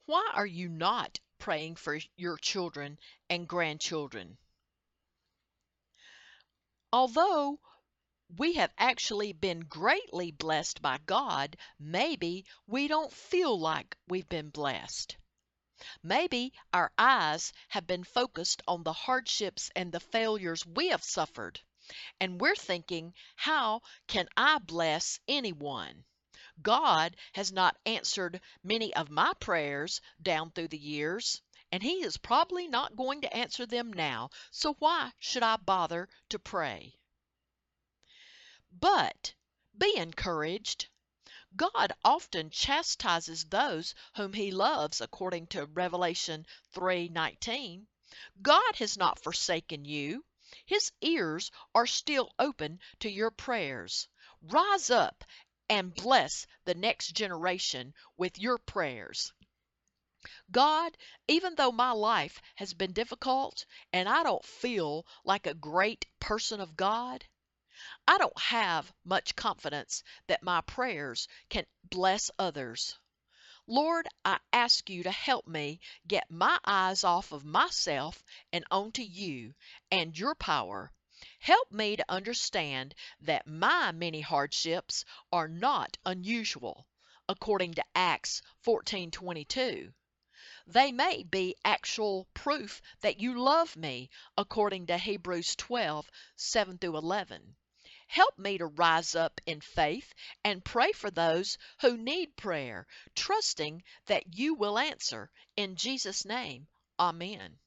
Why are you not praying for your children and grandchildren? Although we have actually been greatly blessed by God, maybe we don't feel like we've been blessed. Maybe our eyes have been focused on the hardships and the failures we have suffered, and we're thinking, how can I bless anyone? God has not answered many of my prayers down through the years, and He is probably not going to answer them now, so why should I bother to pray? But be encouraged. God often chastises those whom He loves, according to Revelation 3:19. God has not forsaken you. His ears are still open to your prayers. Rise up and bless the next generation with your prayers. God, even though my life has been difficult and I don't feel like a great person of God, I don't have much confidence that my prayers can bless others. Lord, I ask you to help me get my eyes off of myself and onto you and your power. Help me to understand that my many hardships are not unusual, according to Acts 14:22. They may be actual proof that you love me, according to Hebrews 12:7 through 11. Help me to rise up in faith and pray for those who need prayer, trusting that you will answer. In Jesus' name, amen.